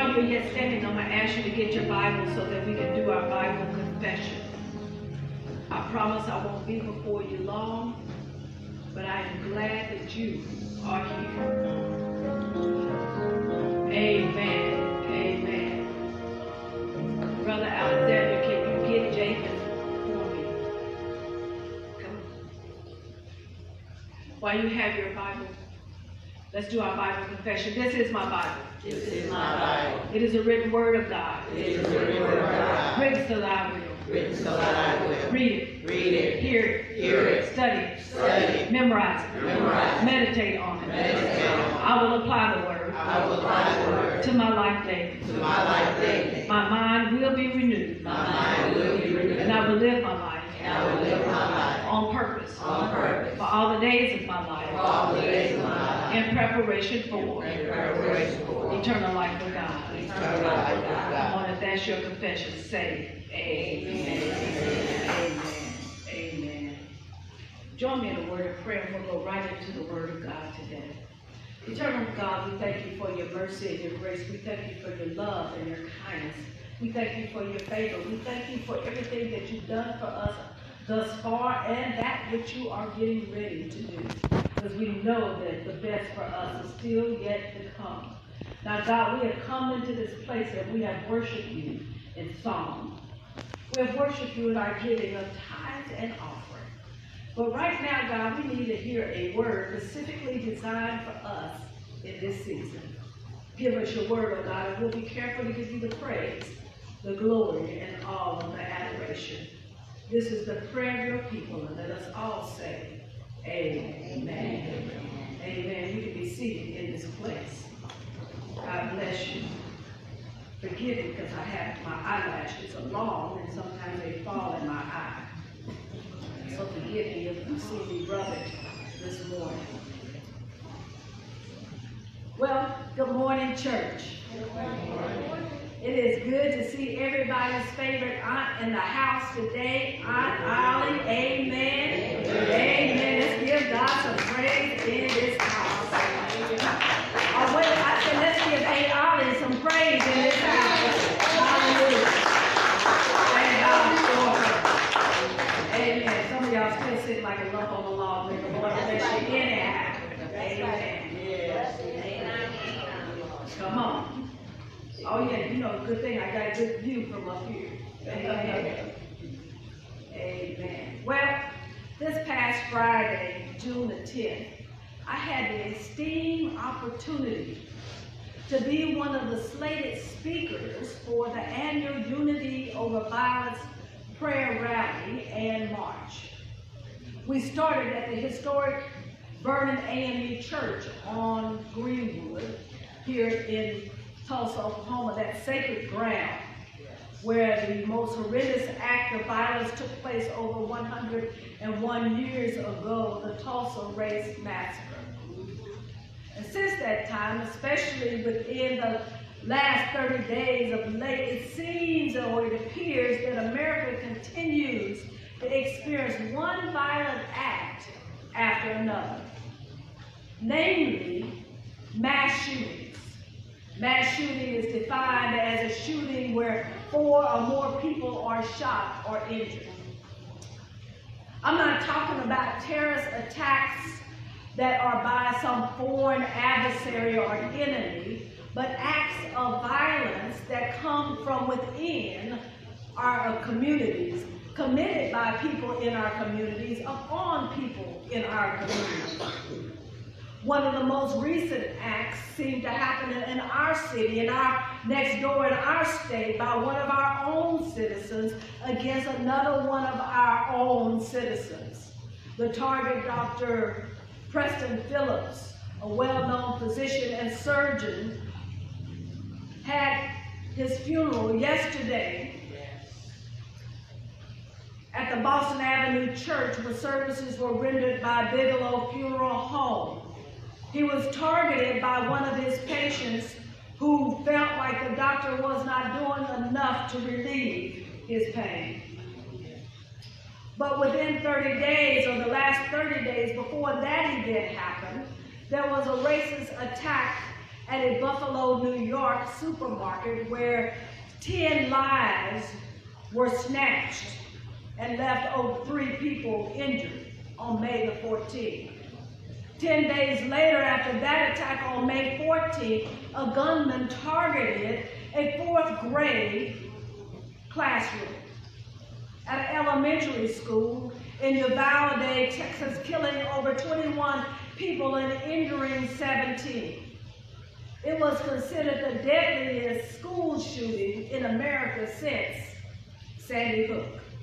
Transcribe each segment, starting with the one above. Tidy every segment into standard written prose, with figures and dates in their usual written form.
While you're yet standing, I'm going to ask you to get your Bible so that we can do our Bible confession. I promise I won't be before you long, but I am glad that you are here. Amen. Amen. Brother Alexander, can you get Jacob for me? Come on. While you have your Bible, let's do our Bible confession. This is my Bible. This is my Bible. It is a written word of God. It is a written word of God. Written so that I will. Written so that I will. Read it. Read it. Hear it. Hear it. Study it. Study it. Memorize it. Memorize it. Meditate on it. Meditate on it. I will apply the word. I will apply the word to my life daily. to my life daily. My mind will be renewed. My mind will be renewed. And I will live my life. And I will live my life on purpose. on purpose. For all the days of my life. For all the days of my life. In preparation for. In preparation for. Eternal life with God. Eternal life with God. Come on, if that's your confession, say amen. Amen. Amen. Join me in a word of prayer and we'll go right into the word of God today. Eternal God, we thank you for your mercy and your grace. We thank you for your love and your kindness. We thank you for your favor. We thank you for everything that you've done for us thus far and that which you are getting ready to do. Because we know that the best for us is still yet to come. Now, God, we have come into this place and we have worshiped you in song. We have worshiped you in our giving of tithes and offering. But right now, God, we need to hear a word specifically designed for us in this season. Give us your word, oh God, and we'll be careful to give you the praise, the glory, and all of the adoration. This is the prayer of your people, and let us all say, amen. Amen. Amen. You can be seated in this place. God bless you. Forgive me because I have my eyelashes are long and sometimes they fall in my eye. So forgive me if you see me rub it this morning. Well, good morning, church. Good morning. It is good to see everybody's favorite aunt in the house today, Aunt Ollie. Amen. Amen. Let's give God some praise in this house. Oh, wait, I said let's give Aunt Ollie some praise in this house. Hallelujah. Thank God for her. Amen. Some of y'all still sitting like a lump on the log. May the Lord bless you anyhow. Amen. Come on. Oh yeah, you know, good thing I got a good view from up here. Amen. Amen. Well, this past Friday, June the 10th, I had the esteemed opportunity to be one of the slated speakers for the annual Unity Over Violence prayer rally and march. We started at the historic Vernon AME Church on Greenwood here in Tulsa, Oklahoma, that sacred ground where the most horrendous act of violence took place over 101 years ago, the Tulsa Race Massacre. And since that time, especially within the last 30 days of late, it seems or it appears that America continues to experience one violent act after another, namely mass shootings. Mass shooting is defined as a shooting where 4 or more people are shot or injured. I'm not talking about terrorist attacks that are by some foreign adversary or enemy, but acts of violence that come from within our communities, committed by people in our communities, upon people in our communities. One of the most recent acts seemed to happen in our city, in our next door in our state, by one of our own citizens against another one of our own citizens. The target, Dr. Preston Phillips, a well-known physician and surgeon, had his funeral yesterday at the Boston Avenue Church, where services were rendered by Bigelow Funeral Home. He was targeted by one of his patients who felt like the doctor was not doing enough to relieve his pain. But within 30 days, or the last 30 days before that event happened, there was a racist attack at a Buffalo, New York York supermarket where 10 lives were snatched and left 3 people injured on May the 14th. 10 days later, after that attack on May 14th, a gunman targeted a 4th grade classroom at an elementary school in Uvalde, Texas, killing over 21 people and injuring 17. It was considered the deadliest school shooting in America since Sandy Hook.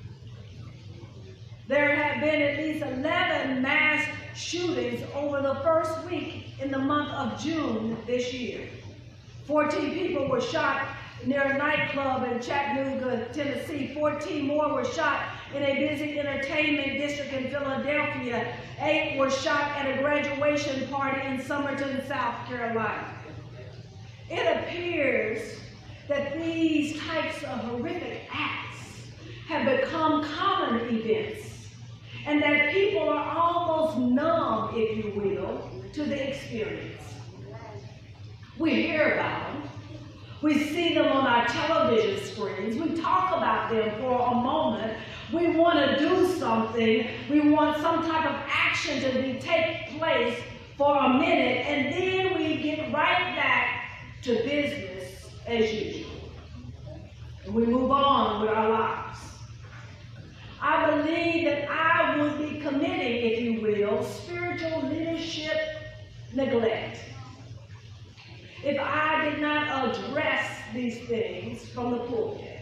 There have been at least 11 mass shootings over the first week in the month of June this year. 14 people were shot near a nightclub in Chattanooga, Tennessee. 14 more were shot in a busy entertainment district in Philadelphia. 8 were shot at a graduation party in Summerton, South Carolina. It appears that these types of horrific acts have become common events, and that people are almost numb, if you will, to the experience. We hear about them. We see them on our television screens. We talk about them for a moment. We want to do something. We want some type of action to take place for a minute, and then we get right back to business as usual. And we move on with our lives. I believe that I would be committing, if you will, spiritual leadership neglect if I did not address these things from the pulpit.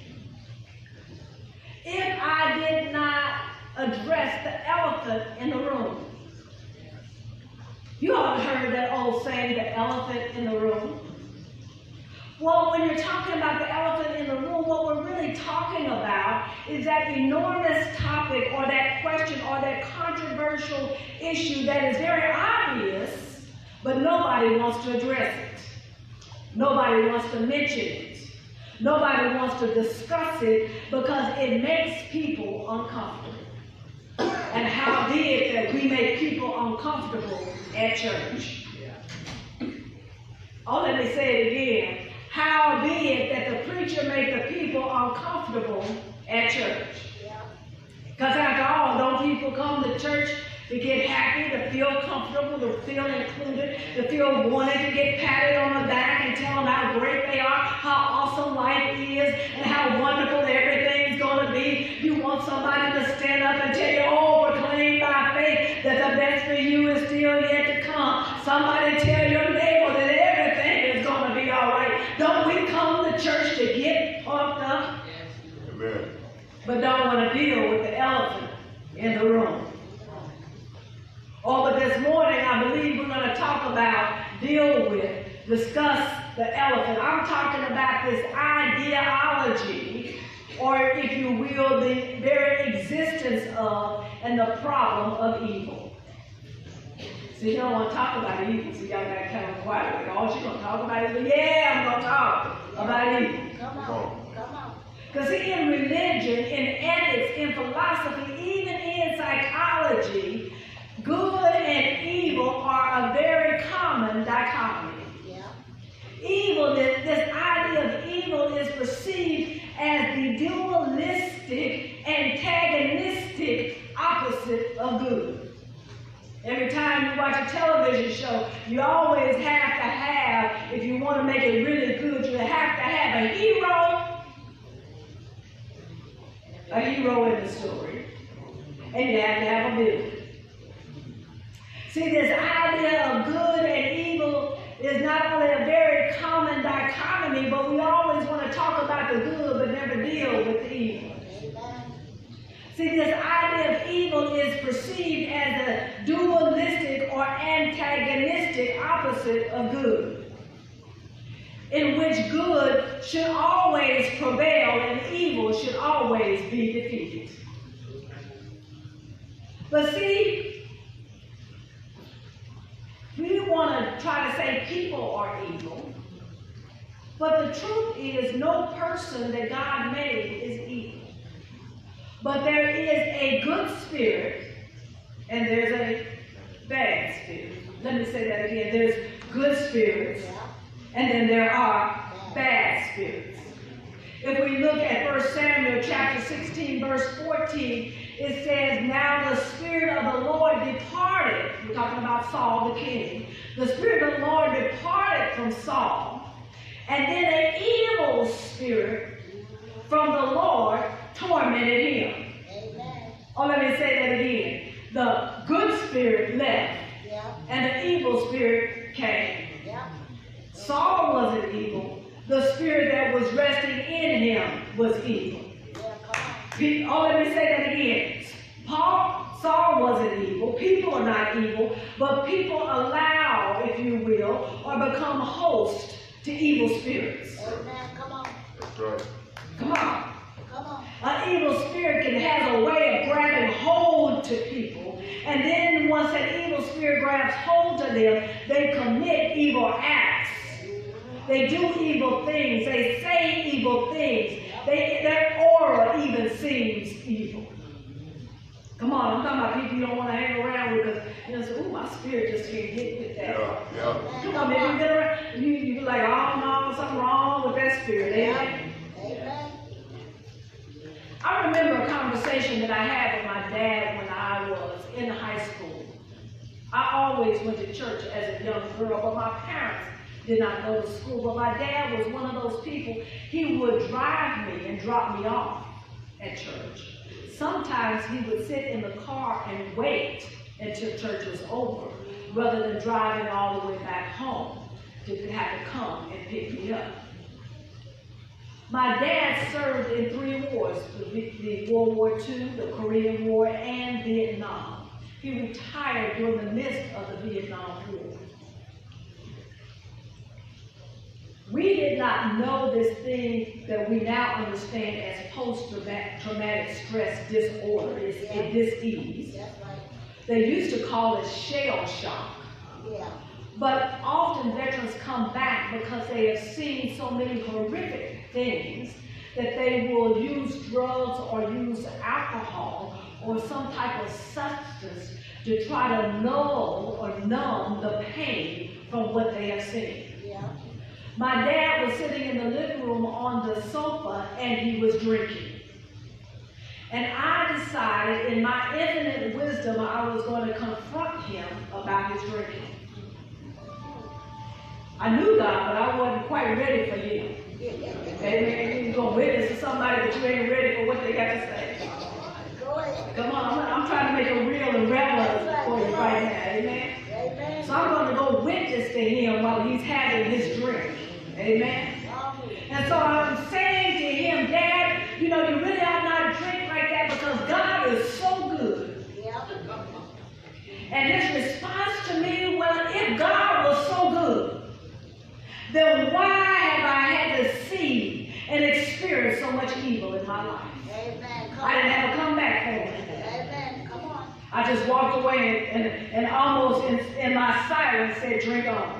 If I did not address the elephant in the room. You all heard that old saying, the elephant in the room. Well, when you're talking about the elephant in the room, what we're really talking about is that enormous topic or that question or that controversial issue that is very obvious, but nobody wants to address it. Nobody wants to mention it. Nobody wants to discuss it because it makes people uncomfortable. And how be it that we make people uncomfortable at church? Oh, let me say it again. How be it that the preacher make the people uncomfortable at church? Because after all, don't people come to church to get happy, to feel comfortable, to feel included, to feel wanted, to get patted on the back and tell them how great they are, how awesome life is, and how wonderful everything's going to be? You want somebody to stand up and tell you, oh, proclaim by faith that the best for you is still yet to come. Somebody tell your neighbor that everything is going to be all right. Don't we come to church to get pumped up? Amen. But don't want to deal with the elephant in the room. Oh, but this morning I believe we're going to talk about, deal with, discuss the elephant. I'm talking about this ideology, or if you will, the very existence of and the problem of evil. See, you don't want to talk about evil, so y'all got kind of quiet. Like, all she's going to talk about is, yeah, I'm going to talk about evil. Come on, come on. Because in religion, in ethics, in philosophy, even in psychology, good and evil are a very common dichotomy. Yeah. Evil, this idea of evil is perceived as the dualistic, antagonistic opposite of good. Every time you watch a television show, you always have to have, if you want to make it really good, you have to have a hero in the story, and you have to have a villain. See, this idea of good and evil is not only a very common dichotomy, but we always want to talk about the good but never deal with the evil. See, this idea of evil is perceived as a dualistic or antagonistic opposite of good, in which good should always prevail and evil should always be defeated. But see, we want to try to say people are evil, but the truth is no person that God made is evil. But there is a good spirit and there's a bad spirit. Let me say that again. There's good spirits And then there are bad spirits. If we look at 1 Samuel chapter 16, verse 14, it says, now the Spirit of the Lord departed. We're talking about Saul the king. The Spirit of the Lord departed from Saul. And then an evil spirit from the Lord tormented him. Amen. Oh, let me say that again. The good spirit left, Yeah. and the evil spirit came. Yeah. Saul wasn't evil. The spirit that was resting in him was evil. Yeah. Come on. Oh, let me say that again. Saul wasn't evil. People are not evil, but people allow, if you will, or become host to evil spirits. Amen. Come on. That's right. Come on. Come on. An evil spirit can have a way of grabbing hold to people, and then once that evil spirit grabs hold to them, they commit evil acts. They do evil things. They say evil things. Their aura even seems evil. Come on, I'm talking about people you don't want to hang around with because you know, say, ooh, my spirit just can't get with that. Yeah. Come on, maybe you get around, you like, oh no, something wrong with that spirit. Amen. Amen. I remember a conversation that I had with my dad when I was in high school. I always went to church as a young girl, but my parents did not go to school. But my dad was one of those people, he would drive me and drop me off at church. Sometimes he would sit in the car and wait until church was over, rather than driving all the way back home to have to come and pick me up. My dad served in 3 wars, the World War II, the Korean War, and Vietnam. He retired during the midst of the Vietnam War. We did not know this thing that we now understand as post-traumatic stress disorder. It's a dis-ease. That's right. They used to call it shell shock. Yeah. But often veterans come back because they have seen so many horrific things that they will use drugs or use alcohol or some type of substance to try to null or numb the pain from what they have seen. Yeah. My dad was sitting in the living room on the sofa and he was drinking. And I decided in my infinite wisdom I was going to confront him about his drinking. I knew God, but I wasn't quite ready for him. Amen. You're going to witness to somebody, but you ain't ready for what they got to say. Go ahead. Come on, I'm trying to make it real and relevant for you right now. Amen. Amen. So I'm going to go witness to him while he's having his drink. Amen. And so I'm saying to him, Dad, you know, you really ought not drink like that because God is so good. Yeah. And his response to me, well, if God was so good, then why have I had to see and experience so much evil in my life? Amen. Come I didn't on. have a comeback for it. Amen. Come on. I just walked away and almost in my silence said, drink on.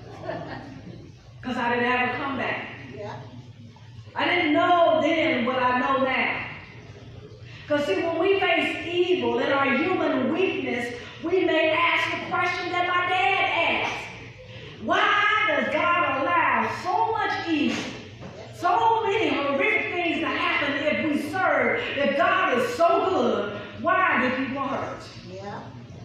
Because I didn't have a comeback. Yeah. I didn't know then what I know now. Because see, when we face evil in our human weakness, we may ask the question that my dad asked. Why does God allow so much evil, so many horrific things to happen if we serve? If God is so good, why do people hurt? Yeah.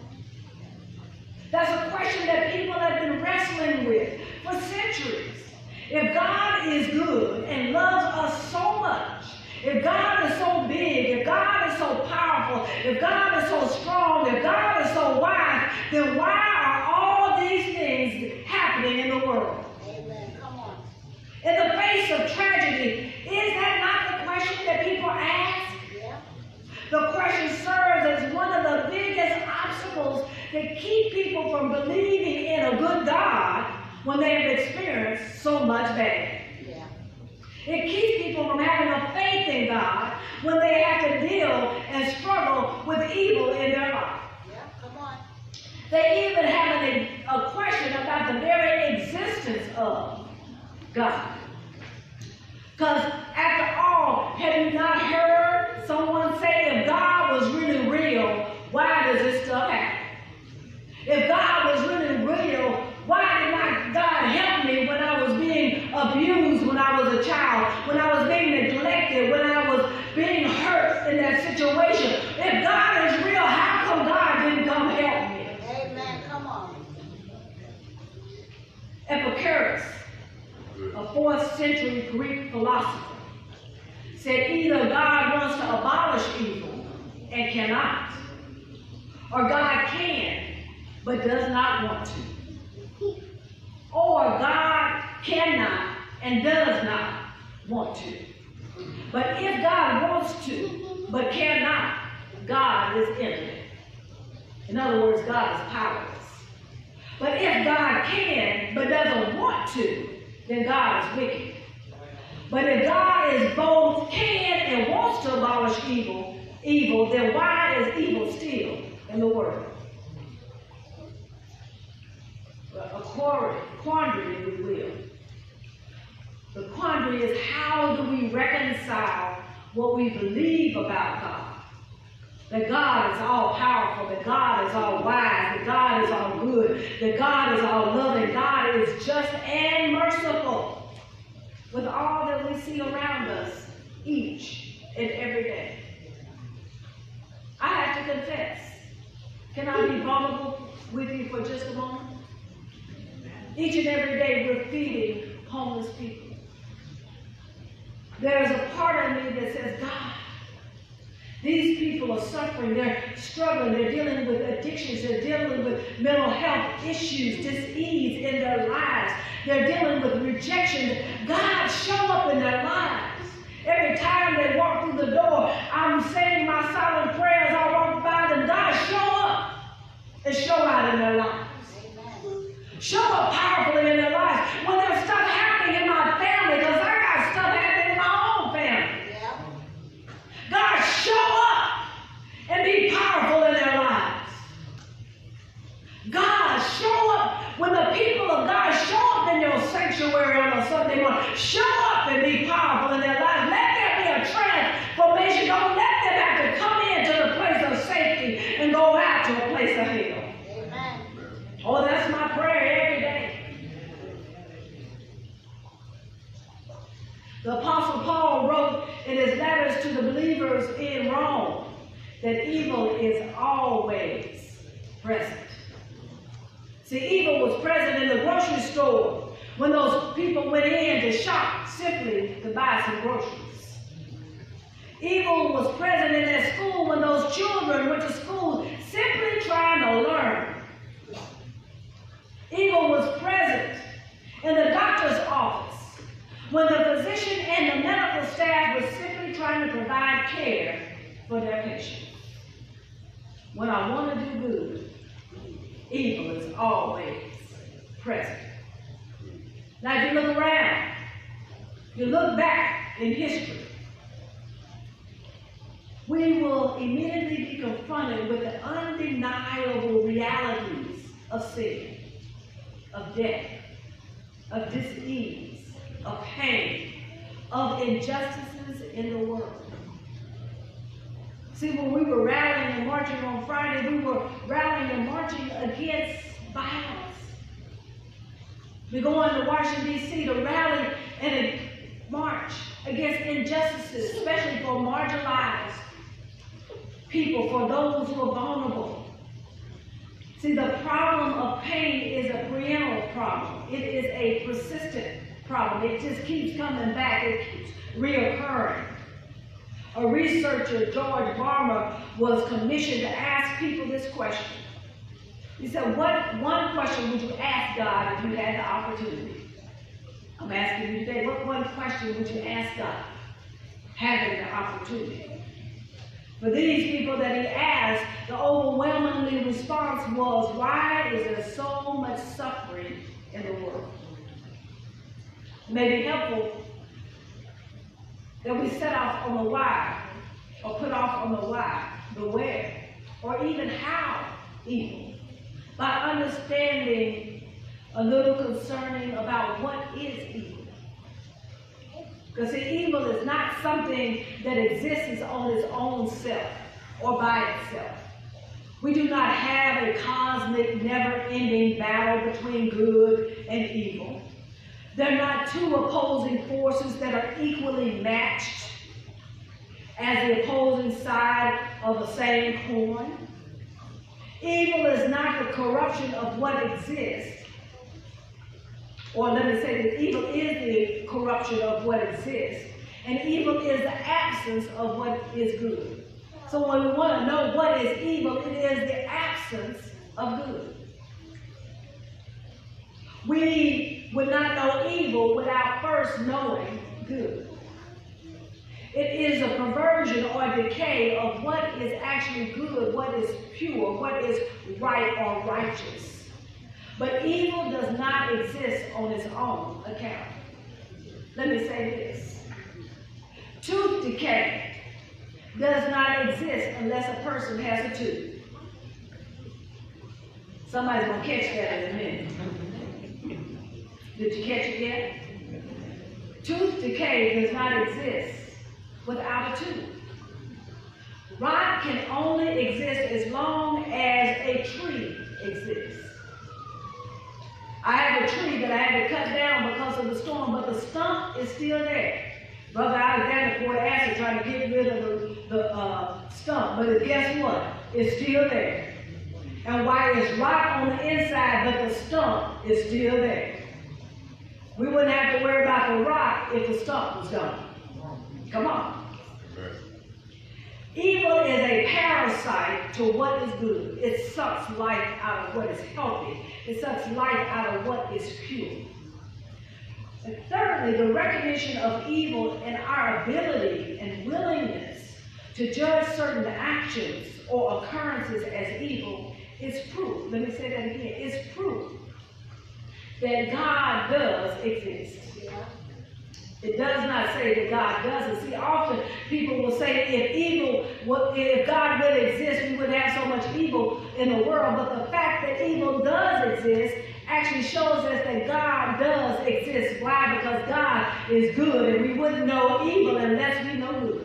That's a question that people have been wrestling with for centuries. If God is good and loves us so much, if God is so big, if God is so powerful, if God is so strong, if God is so wise, then why are all these things happening in the world? Amen. Come on. In the face of tragedy, is that not the question that people ask? Yeah. The question serves as one of the biggest obstacles that keep people from believing in a good God when they have experienced so much bad. Yeah. It keeps people from having a faith in God when they have to deal and struggle with evil in their life. Yeah. Come on. They even have a question about the very existence of God. Because after all, have you not heard someone say, if God was really real, why does this stuff happen? If God was really real, why did not God help me when I was being was a child, when I was being neglected, when I was being hurt in that situation. If God is real, how come God didn't come help me? Amen. Come on. Epicurus, a 4th century Greek philosopher, said either God wants to abolish evil and cannot, or God can but does not want to, or God cannot and does not want to. But if God wants to but cannot, God is impotent. In other words, God is powerless. But if God can but doesn't want to, then God is wicked. But if God is both can and wants to abolish evil, then why is evil still in the world? A quandary, if we will. The quandary is, how do we reconcile what we believe about God? That God is all powerful, that God is all wise, that God is all good, that God is all loving, God is just and merciful with all that we see around us each and every day. I have to confess. Can I be vulnerable with you for just a moment? Each and every day we're feeding homeless people. There's a part of me that says, God, these people are suffering, they're struggling, they're dealing with addictions, they're dealing with mental health issues, dis-ease in their lives, they're dealing with rejection. God, show up in their lives. Every time they walk through the door, I'm saying my silent prayers, I walk by them, God, show up and show out in their lives. Show up powerfully in their lives. When there's stuff happening in my family, because I got stuff happening in my own family. Yeah. God, show up and be powerful in their lives. God, show up when the people of God show up in your sanctuary on a Sunday morning. Show up and be powerful in their lives. Let there be a transformation. Don't let them have to come into the place of safety and go out to a place of hell. Amen. Oh, that's my prayer every day. The Apostle Paul wrote in his letters to the believers in Rome that evil is always present. See, evil was present in the grocery store when those people went in to shop simply to buy some groceries. Evil was present in their school when those children went to school simply trying to learn. Evil was present in the doctor's office when the physician and the medical staff were simply trying to provide care for their patient. When I want to do good, evil is always present. Now, if you look around, you look back in history, we will immediately be confronted with the undeniable realities of sin, of death, of dis-ease, of pain, of injustices in the world. See, when we were rallying and marching on Friday, we were rallying and marching against violence. We go into Washington, D.C. to rally and march against injustices, especially for marginalized people, for those who are vulnerable. See, the problem of pain is a perennial problem. It is a persistent problem. It just keeps coming back. It keeps reoccurring. A researcher, George Barmer, was commissioned to ask people this question. He said, what one question would you ask God if you had the opportunity? I'm asking you today, what one question would you ask God having the opportunity? For these people that he asked, the overwhelming response was, why is there so much suffering in the world? It may be helpful that we set off on the why, or put off on the why, the where, or even how evil, by understanding a little concerning about what is evil. Because see, evil is not something that exists on its own self or by itself. We do not have a cosmic, never-ending battle between good and evil. They're not two opposing forces that are equally matched as the opposing side of the same coin. Evil is not the corruption of what exists, or let me say that evil is the corruption of what exists, and evil is the absence of what is good. So when we want to know what is evil, it is the absence of good. We would not know evil without first knowing good. It is a perversion or decay of what is actually good, what is pure, what is right or righteous. But evil does not exist on its own account. Let me say this. Tooth decay does not exist unless a person has a tooth. Somebody's going to catch that in a minute. Did you catch it yet? Tooth decay does not exist without a tooth. Rot can only exist as long as a tree exists. I have a tree that I had to cut down because of the storm, but the stump is still there. Brother Alexander poured acid trying to get rid of the stump, but guess what? It's still there. And while it's rot on the inside, but the stump is still there. We wouldn't have to worry about the rot if the stump was gone. Come on. Evil is a parasite to what is good. It sucks life out of what is healthy. It sucks life out of what is pure. And thirdly, the recognition of evil and our ability and willingness to judge certain actions or occurrences as evil is proof. Let me say that again. It's proof that God does exist. It does not say that God doesn't. See, often people will say if God really exists, we wouldn't have so much evil in the world. But the fact that evil does exist actually shows us that God does exist. Why? Because God is good, and we wouldn't know evil unless we know good.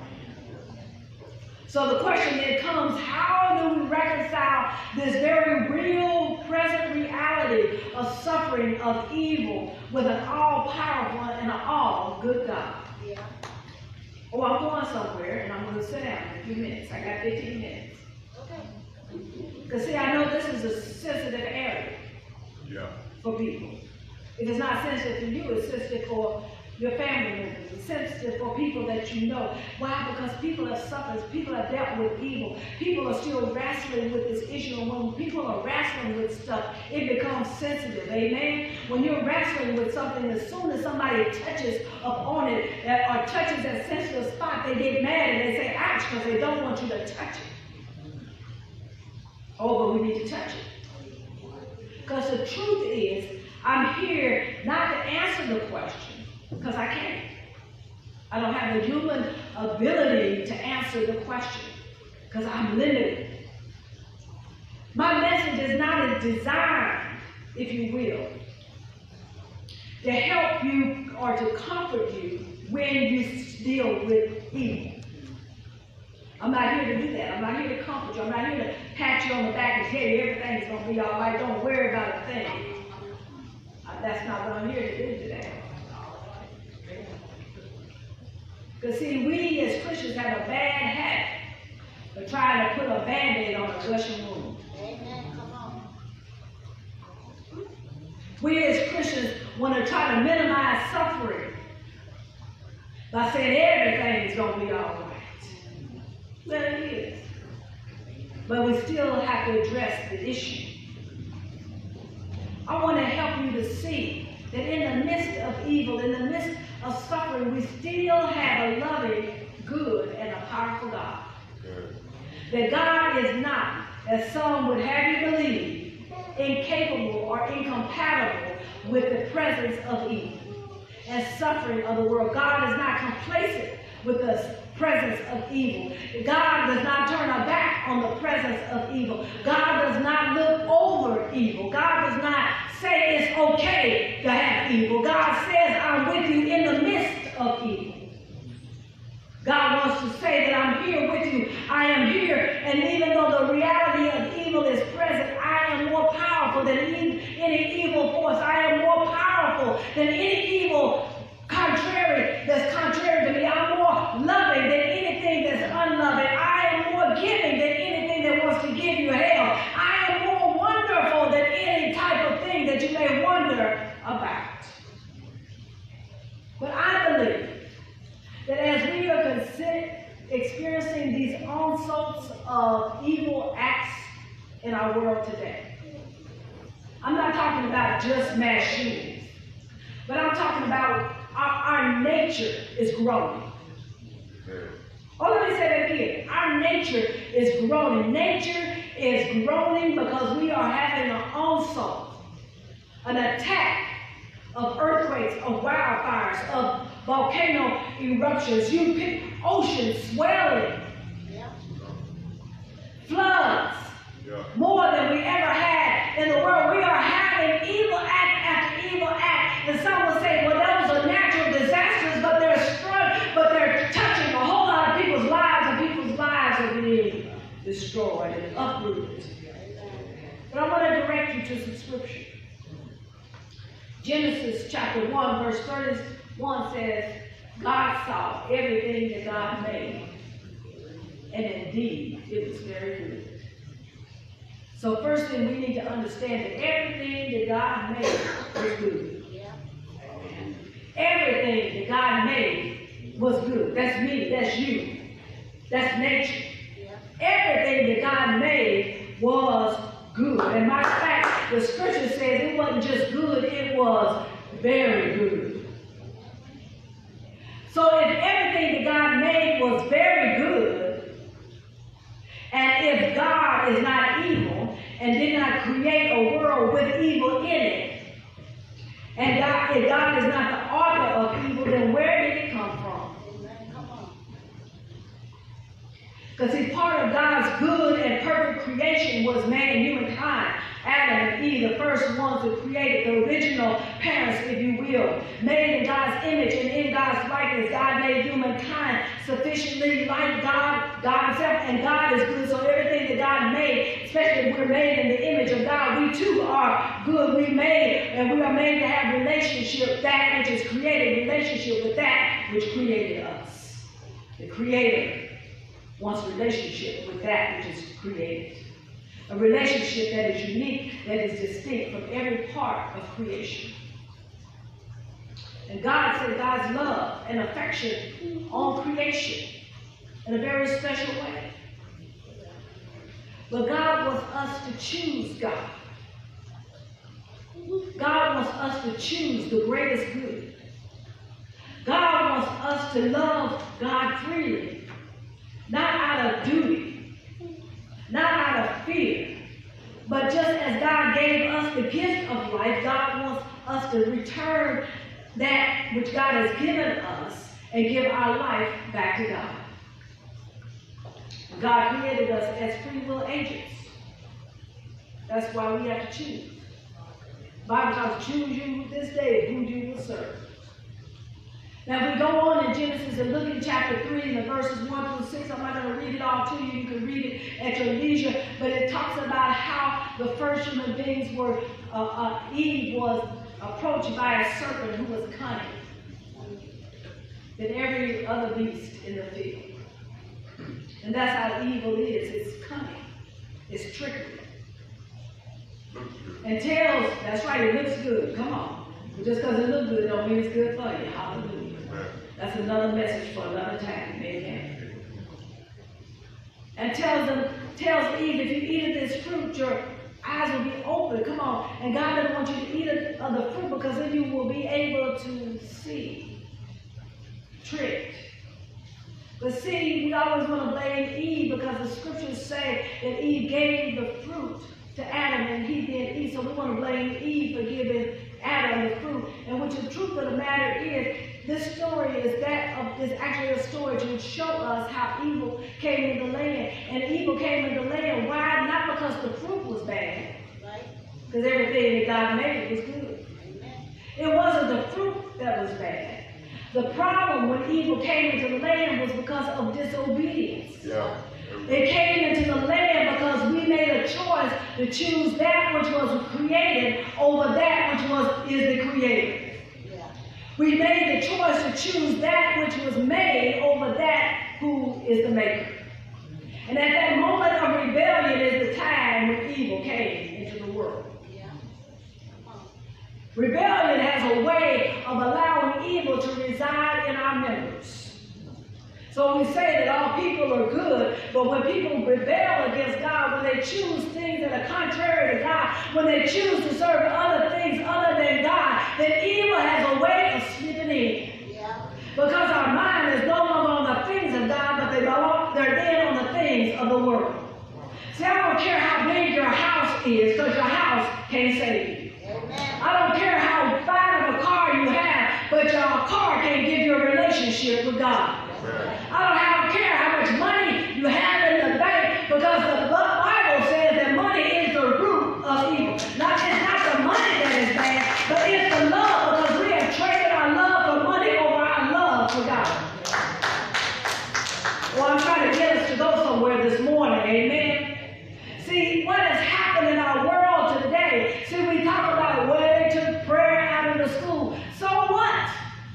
So the question then comes, how do we reconcile this very real, present reality of suffering, of evil, with an all-powerful and an all-good God? Yeah. Oh, I'm going somewhere, and I'm going to sit down in a few minutes. I got 15 minutes. Okay. Because, see, I know this is a sensitive area for people. If it's not sensitive for you, it's sensitive for your family members. It's sensitive for people that you know. Why? Because people have suffered. People have dealt with evil. People are still wrestling with this issue. And when people are wrestling with stuff, it becomes sensitive. Amen? When you're wrestling with something, as soon as somebody touches upon it or touches that sensitive spot, they get mad and they say, ouch, because they don't want you to touch it. Oh, but we need to touch it. Because the truth is, I'm here not to answer the question, because I can't. I don't have the human ability to answer the question, because I'm limited. My message is not designed, if you will, to help you or to comfort you when you deal with evil. I'm not here to do that. I'm not here to comfort you. I'm not here to pat you on the back and tell you everything's going to be all right. Don't worry about a thing. That's not what I'm here to do today. Because see, we as Christians have a bad habit of trying to put a Band-Aid on a gushing wound. Amen. Come on. We as Christians want to try to minimize suffering by saying everything's going to be all right. Well, it is. But we still have to address the issue. I want to help you to see that in the midst of evil, in the midst of suffering, we still have a loving, good, and a powerful God. Good. That God is not, as some would have you believe, incapable or incompatible with the presence of evil and suffering of the world. God is not complacent with the presence of evil. God does not turn a back on the presence of evil. God does not look over evil. God does not say it's okay to have evil. God says, I'm with you in the midst of evil. God wants to say that I'm here with you. I am here. And even though the reality of evil is present, I am more powerful than any evil force. I am more powerful powerful than any evil that's contrary to me. I'm more loving than anything that's unloving. I am more giving than anything that wants to give you hell. I am more wonderful than any type of thing that you may wonder about. But I believe that as we are experiencing these onslaughts of evil acts in our world today, I'm not talking about just mass shootings, but I'm talking about our nature is growing. Oh, let me say that again. Our nature is growing. Nature is growing because we are having an onslaught, an attack of earthquakes, of wildfires, of volcano eruptions, oceans swelling, floods, more than we ever had in the world. We are having evil act after evil act. And some will say, well, those are natural disasters, but they're touching a whole lot of people's lives, and people's lives are being destroyed and uprooted. But I want to direct you to some scripture. Genesis chapter 1, verse 31 says, God saw everything that God made, and indeed it was very good. So first thing we need to understand that everything that God made was good. Everything that God made was good. That's me, that's you, that's nature. Everything that God made was good. And matter of fact, the scripture says it wasn't just good, it was very good. So if everything that God made was very good, and if God is not evil and did not create a world with evil in it, and if God is not the author of evil, then where did it come from? Because see, part of God's good and perfect creation was man, humankind. Adam and Eve, the first ones who created, the original parents, if you will, made in God's image and in God's likeness. God made humankind sufficiently like God himself, and God is good. So everything that God made, especially if we're made in the image of God, we too are good. We are made to have relationship, that which is created, relationship with that which created us. The Creator wants relationship with that which is created. A relationship that is unique, that is distinct from every part of creation. And God said God's love and affection on creation in a very special way. But God wants us to choose God. God wants us to choose the greatest good. God wants us to love God freely, not out of duty, not out of fear, but just as God gave us the gift of life, God wants us to return that which God has given us and give our life back to God. God created us as free will agents. That's why we have to choose. The Bible tells us, choose you this day who you will serve. Now, if we go on in Genesis and look in chapter 3 and the verses 1 through 6, I'm not going to read it all to you. You can read it at your leisure. But it talks about how the first human beings were, Eve was approached by a serpent who was cunning than every other beast in the field. And that's how evil is. It's cunning. It's trickery. And tells, that's right, it looks good. Come on. But just because it looks good don't mean it's good for you. Hallelujah. That's another message for another time. Amen. And tells Eve, if you eat of this fruit, your eyes will be open. Come on. And God doesn't want you to eat of the fruit because then you will be able to see. Tricked. But see, we always want to blame Eve because the scriptures say that Eve gave the fruit to Adam and he didn't eat. So we want to blame Eve for giving Adam the fruit. And which the truth of the matter is, this story is actually a story to show us how evil came into the land. And evil came into the land. Why? Not because the fruit was bad. Right? Because everything that God made was good. Amen. It wasn't the fruit that was bad. The problem when evil came into the land was because of disobedience. Yeah. It came into the land because we made a choice to choose that which was created over that which is the creator. Yeah. We made the choice to choose that which was made over that who is the maker. And at that moment of rebellion is the time when evil came into the world. Yeah. Come on. Rebellion has a way of allowing evil to reside in our members. So we say that all people are good, but when people rebel against God, when they choose things that are contrary to God, when they choose to serve other things other than God, then evil has a way of slipping in. Yeah. Because our mind is no longer on the things of God, but they're then on the things of the world. See, I don't care how big your house is, because your house can't save you. Amen. I don't care how fine of a car you have, but your car can't give you a relationship with God. I don't care how much money you have in the bank, because the Bible says that money is the root of evil. It's not the money that is bad, but it's the love, because we have traded our love for money over our love for God. Well, I'm trying to get us to go somewhere this morning, amen? See, what has happened in our world today, see, we talk about where they took prayer out of the school. So what?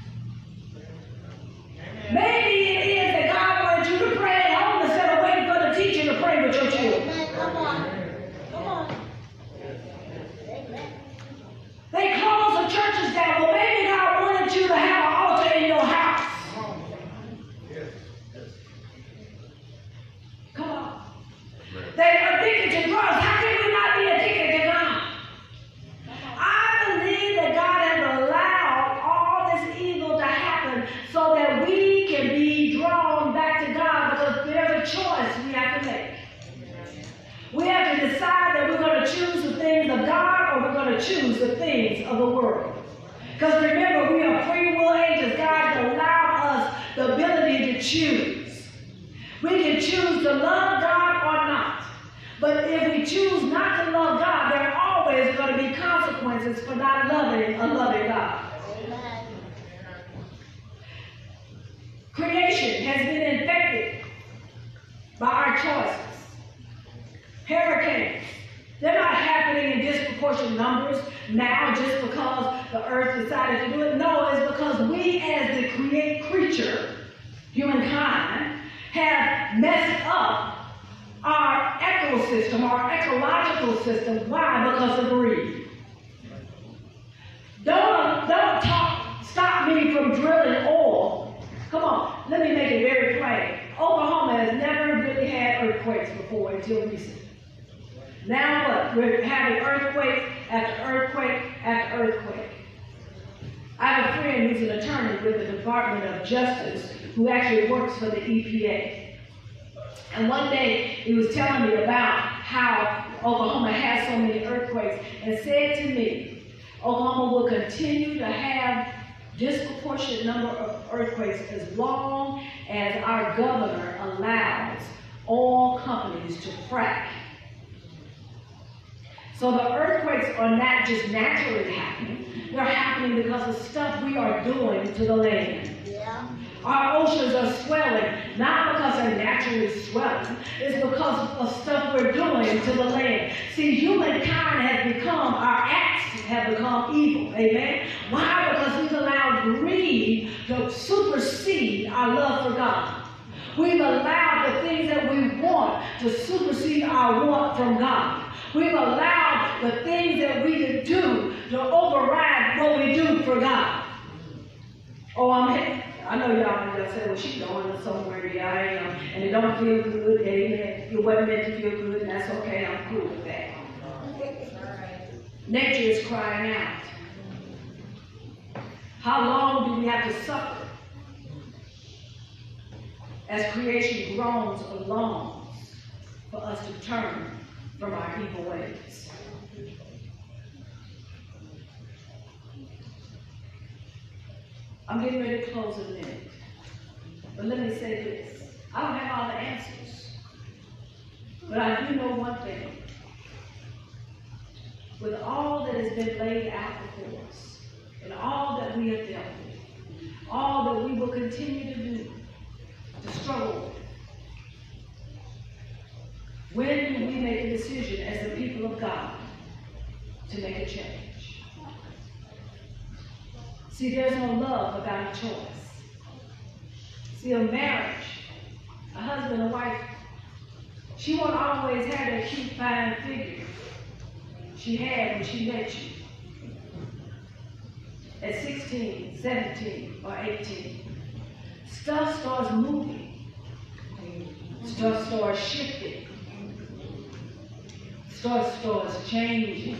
Maybe it is that God wanted you to pray at home instead of waiting for the teacher to pray with your children. Amen. Come on. Come on. Amen. They closed the churches down. Well, maybe God wanted you to have an altar in your house. Come on. They are addicted to drugs. How can we not be addicted to God? I believe that God has allowed all this evil to happen so that we can be drawn back to God, because there's a choice we have to make. We have to decide that we're going to choose the things of God, or we're going to choose the things of the world. Because remember, we are free will agents. God allowed us the ability to choose. We can choose to love God or not. But if we choose not to love God, there are always going to be consequences for not loving a loving God. Amen. Creation has been infected by our choices. Hurricanes, they're not happening in disproportionate numbers now just because the earth decided to do it. No, it's because we as the creature, humankind, have messed up our ecosystem, our ecological system. Why? Because of greed. Don't stop me from drilling oil. Come on, let me make it very plain. Oklahoma has never really had earthquakes before until recently. Now what? We're having earthquake after earthquake after earthquake. I have a friend who's an attorney with the Department of Justice who actually works for the EPA. And one day he was telling me about how Oklahoma has so many earthquakes, and said to me, Oklahoma will continue to have disproportionate number of earthquakes as long as our governor allows oil companies to frack. So the earthquakes are not just naturally happening, they're happening because of stuff we are doing to the land. Yeah. Our oceans are swelling, not because they're naturally swelling, it's because of stuff we're doing to the land. See, humankind has become, our acts have become evil, amen? Why? Because we've allowed greed to supersede our love for God. We've allowed the things that we want to supersede our want from God. We've allowed the things that we do to override what we do for God. Oh, I know y'all say, well, she's going somewhere, yeah, I am, and it don't feel good, amen. It wasn't meant to feel good, and that's okay, I'm cool with that. Nature is crying out. How long do we have to suffer as creation groans and longs for us to turn from our evil ways? I'm getting ready to close in a minute. But let me say this. I don't have all the answers. But I do know one thing. With all that has been laid out before us, and all that we have dealt with, all that we will continue to do, to struggle with, decision as the people of God to make a change. See, there's no love without a choice. See, a marriage, a husband and wife, she won't always have that cute, fine figure she had when she met you. At 16, 17, or 18, stuff starts moving. Stuff starts shifting. Stuff starts changing.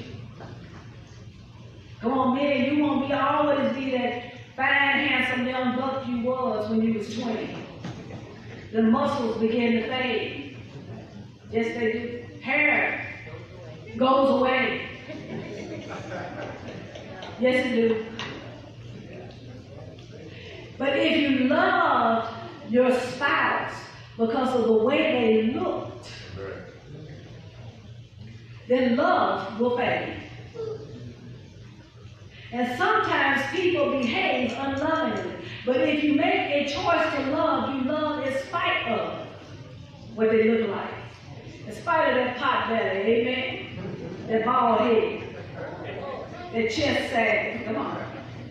Come on, man, you won't always be that fine, handsome young buck you was when you was 20. The muscles begin to fade. Yes, they do. Hair goes away. Yes, it do. But if you love your spouse because of the way they looked, then love will fade. And sometimes people behave unlovingly. But if you make a choice to love, you love in spite of what they look like. In spite of that pot belly, amen? That bald head, that chest sag, come on.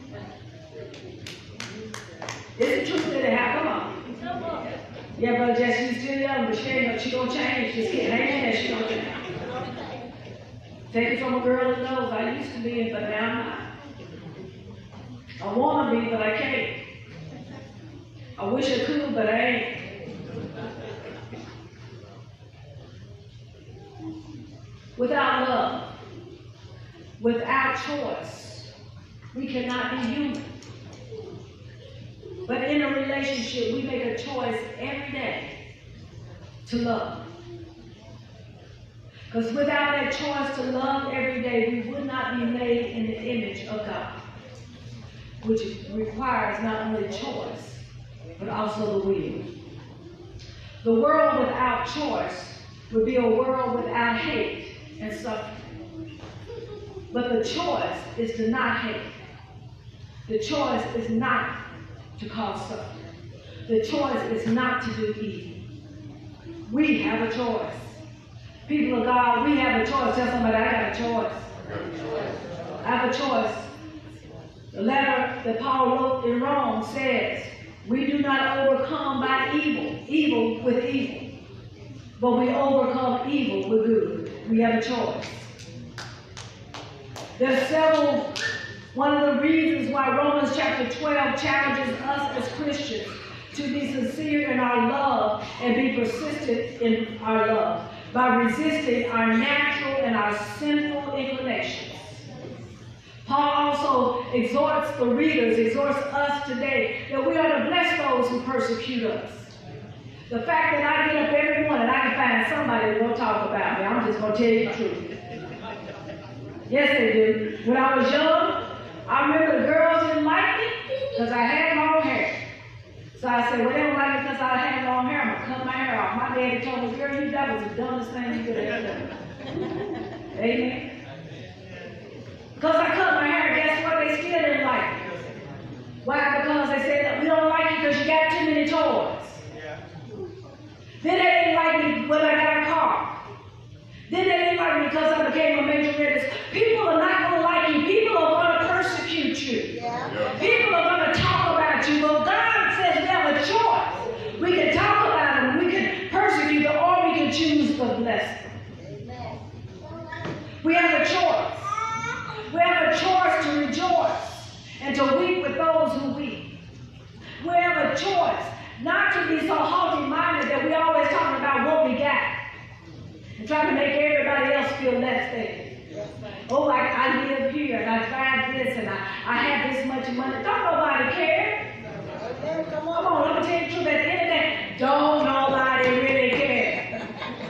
It's the truth that it happened, come on. Yeah, Brother Jesse, she's still young, but she gonna change. Just get hang in there, she gonna change. Take it from a girl that knows I used to be, but now I'm not. I want to be, but I can't. I wish I could, but I ain't. Without love, without choice, we cannot be human. But in a relationship, we make a choice every day to love. Because without that choice to love every day, we would not be made in the image of God, which requires not only choice, but also the will. The world without choice would be a world without hate and suffering. But the choice is to not hate. The choice is not to cause suffering. The choice is not to do evil. We have a choice. People of God, we have a choice. Tell somebody, I got a choice. I have a choice. The letter that Paul wrote in Rome says, we do not overcome by evil with evil, but we overcome evil with good. We have a choice. There's several, one of the reasons why Romans chapter 12 challenges us as Christians to be sincere in our love and be persistent in our love by resisting our natural and our sinful inclinations. Paul also exhorts the readers, exhorts us today, that we are to bless those who persecute us. The fact that I get up every morning, I can find somebody to go talk about me. I'm just going to tell you the truth. Yes, they do. When I was young, I remember the girls didn't like me because I had long hair. So I said, well, they don't like me because I had long hair. I'm going to cut my hair off. My daddy told me, girl, that was the dumbest thing you could have ever done. Amen. Because I cut my hair, guess what? They still didn't like me. Why? Because they said that we don't like you because you got too many toys. Yeah. Then they didn't like me when I got a car. Then they didn't like me because I became a major witness. People are not going to like you. People are going to persecute you. Yeah. People are going to talk about you. But God says we have a choice. We can talk about them. We can persecute them, or we can choose to bless them. We have a choice. We have a choice to rejoice and to weep with those who weep. We have a choice not to be so haughty-minded that we always talking about what we got and trying to make everybody else feel less than. Oh, I live here and I drive this and I have this much money. Don't nobody care. Come on, let me tell you the truth. At the end of the day, don't nobody really care.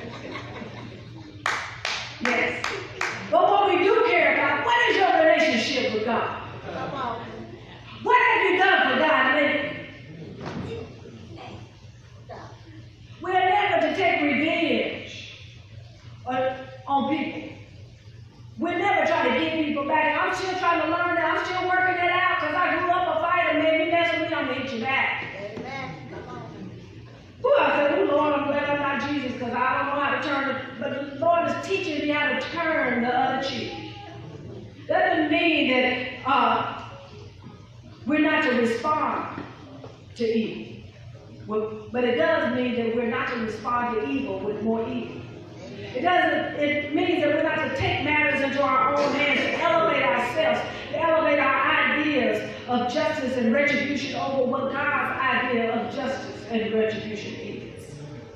Yes. But what we do care about, what is your relationship with God? What have you done for God lately? We are never to take revenge on people. We're never trying to get people back. I'm still trying to learn that. I'm still working that out because I grew up a fighter. Maybe mess with me, I'm going to hit you back. Ooh, I said, oh, Lord, I'm glad I'm not Jesus because I don't know how to turn it. But the Lord is teaching me how to turn the other cheek. That doesn't mean that we're not to respond to evil. But it does mean that we're not to respond to evil with more evil. It means that we're not to take matters into our own hands, to elevate ourselves, to elevate our ideas of justice and retribution over what God's idea of justice and retribution is.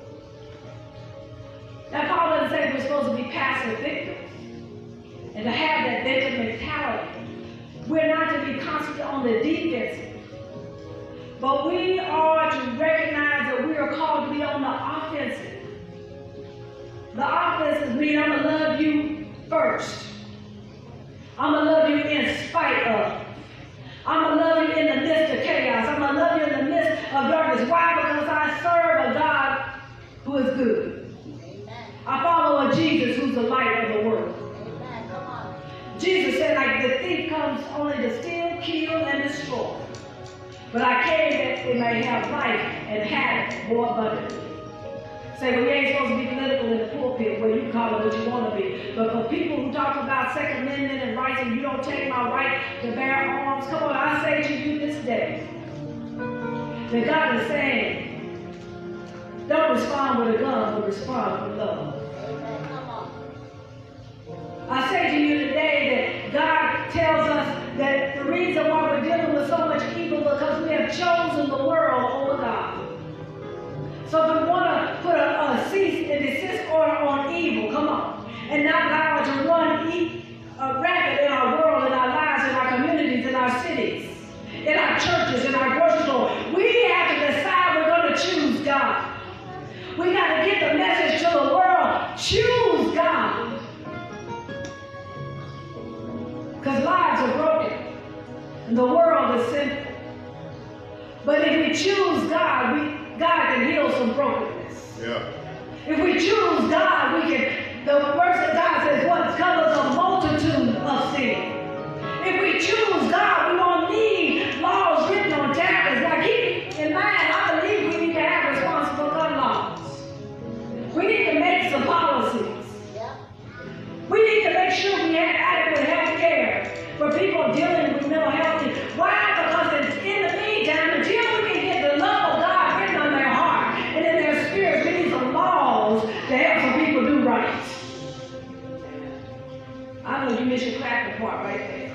Now, Paul doesn't say we're supposed to be passive victims and to have that victim mentality. We're not to be constantly on the defensive, but we are to recognize that we are called to be on the offensive. The offensive means I'm going to love you first. I'm going to love you in spite of. I'm going to love you in the midst of chaos. I'm going to love you in the midst of darkness. Why? Because I serve a God who is good. I follow a Jesus who's the light of the world. Jesus said, like, the thief comes only to steal, kill, and destroy. But I came that they may have life and have it more abundantly. Say, well, you ain't supposed to be political in the pulpit where you call it what you want to be. But for people who talk about Second Amendment and rights and you don't take my right to bear arms, come on, I say to you this day that God is saying, don't respond with a gun, but respond with love. I say to you today that God tells us that the reason why we're dealing with so much evil is because we have chosen the world over God. So if we want to put a cease and desist order on evil, come on, and not allow it to run rampant in our world, in our lives, in our communities, in our cities, in our churches, in our grocery store, we have to decide we're going to choose God. We got to get the message to the world, choose God. Because lives are broken and the world is sinful. But if we choose God, God can heal some brokenness. Yeah. If we choose God, the verse of God says what covers a multitude of sin. If we choose God, we won't need laws written on tablets. Now keep in mind, I believe we need to have responsible gun laws. We need to make some policies. We need to make sure we have adequate health care for people dealing with mental health. Why? Because in the meantime, until we can get the love of God written on their heart and in their spirit, we need some laws to help some people do right. I know you missed your clapping part right there.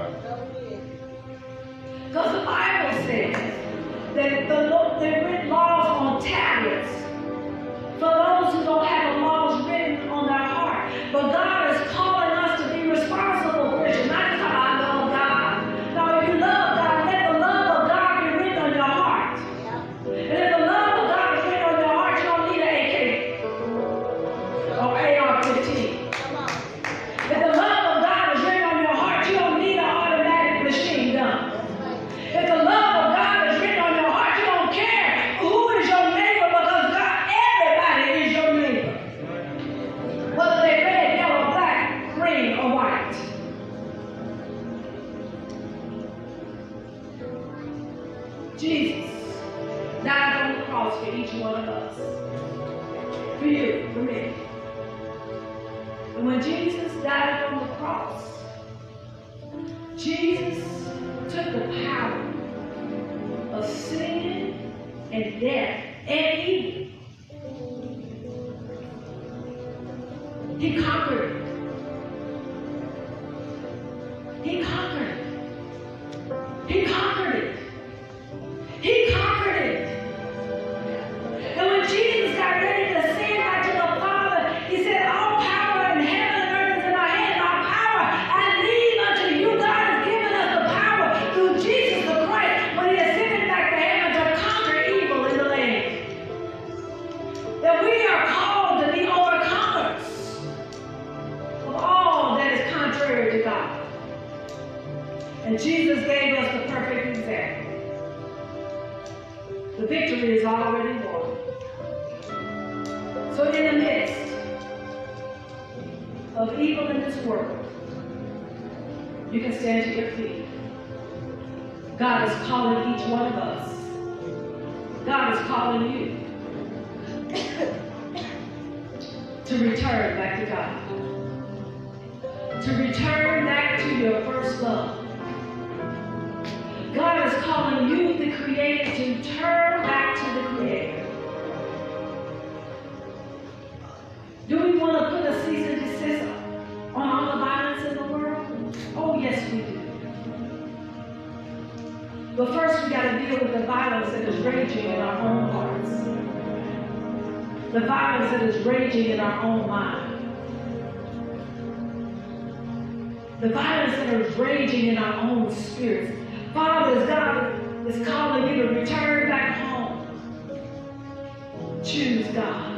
Because the Bible says that they written laws on tablets for those who don't have the laws written on their heart. But God is calling us to be responsible Christians. Not just I love God. No, if you love God, let the love of God be written on your heart. And if the love of God is written on your heart, you don't need an AK or AR-15. If the love of God is written on your heart, you don't need an automatic machine gun. If the love of God is written on your heart, you don't care who is your neighbor, because God, everybody is your neighbor. Whether they're red, yellow, black, green, or white. Jesus died on the cross for each one of us. For you, for me. And when Jesus died on the cross, Jesus took the power of sin and death and evil. He conquered it. He conquered it. He conquered it. He conquered it. And when Jesus got ready to ascend back to the Father, he said, all power in heaven and earth is in my hand. All power I leave unto you. God has given us the power through Jesus the Christ when he ascended back to heaven to conquer evil in the land. That we are called to be overcomers of all that is contrary to God. And Jesus gave us the perfect example. The victory is already won. So in the midst of evil in this world, you can stand to your feet. God is calling each one of us. God is calling you to return back to God. to return back to your first love. God is calling you, the Creator, to turn back to the Creator. Do we want to put a cease and desist on all the violence in the world? Oh, yes, we do. But first, we got to deal with the violence that is raging in our own hearts. The violence that is raging in our own mind. The violence that is raging in our own spirits. Father, God is calling you to return back home. Choose God.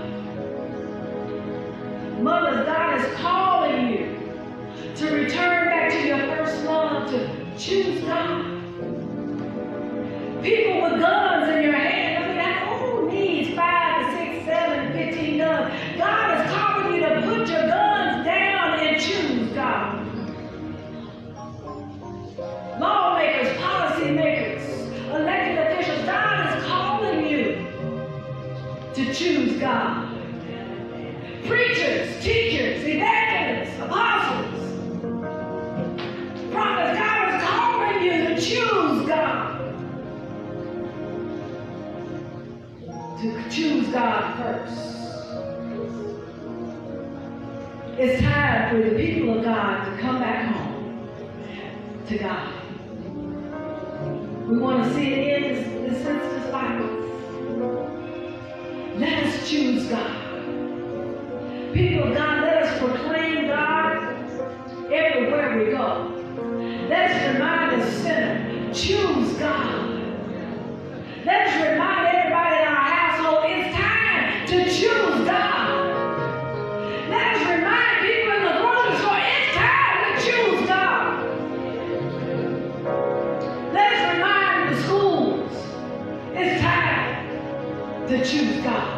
Mother, God is calling you to return back to your first love, to choose God. People with guns in your hand, I mean, who needs 5, 6, 7, 15 guns? God is calling you to put your guns down and choose God. Lawmakers, policymakers, elected officials, God is calling you to choose God. Preachers, teachers, evangelists, apostles, prophets, God is calling you to choose God. To choose God first. It's time for the people of God to come back home to God. We want to see it in this senseless violence. Let us choose God. People of God, let us proclaim God everywhere we go. Let us remind the sinner, choose God. Let us remind everybody in our household, it's time to choose God. Let us remind people in the grocery store, it's time to choose God. Let us remind the schools, it's time to choose God.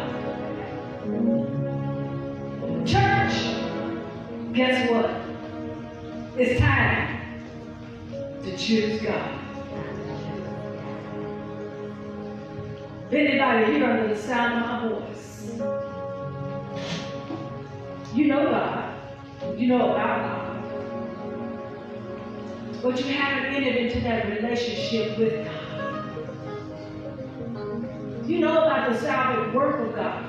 Church, guess what? It's time to choose God. Anybody here under the sound of my voice? You know God. You know about God. But you haven't entered into that relationship with God. You know about the salvific work of God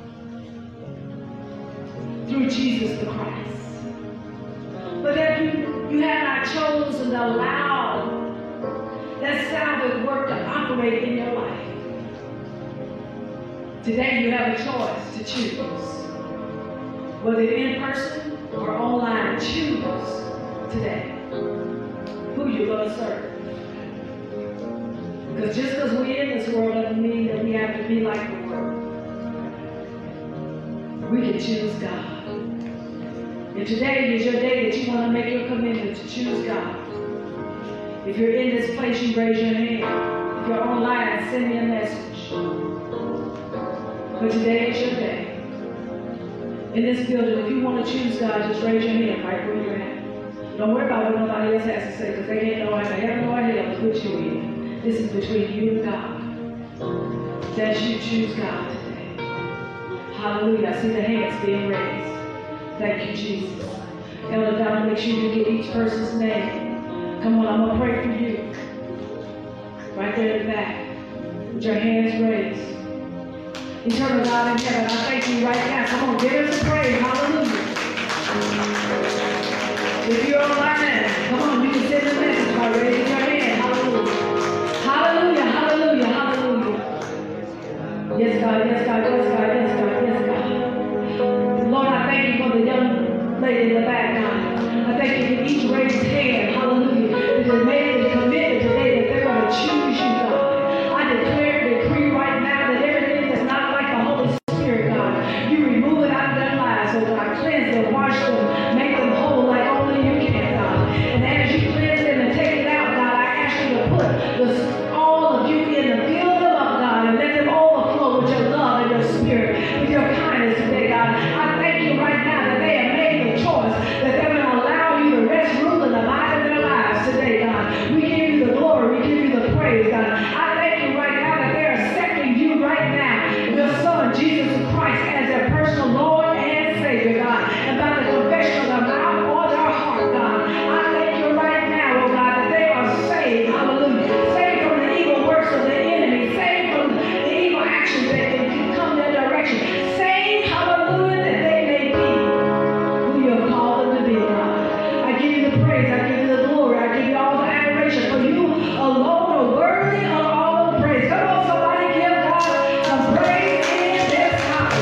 through Jesus the Christ. But if you have not chosen to allow that salvific work to operate in your life, today you have a choice to choose. Whether in person or online, choose today who you're going to serve. Because just because we're in this world doesn't mean that we have to be like the world. We can choose God. And today is your day that you want to make your commitment to choose God. If you're in this place, you raise your hand. If you're online, send me a message. But today is your day. In this building, if you want to choose God, just raise your hand right where you're at. Don't worry about what nobody else has to say, because they ain't know how to heaven or hell to put you in. This is between you and God. That you choose God today. Hallelujah. I see the hands being raised. Thank you, Jesus. Elder Don, make sure you get each person's name. Come on, I'm going to pray for you. Right there in the back. With your hands raised. Eternal God in heaven, I thank you right now. Come on, give us a praise. Hallelujah. If you're online, come on, you can send a message by raising your hand. Hallelujah. Hallelujah, hallelujah, hallelujah. Yes, God, yes, God, yes, God, yes, God, yes, God. Lord, I thank you for the young lady in the back, God.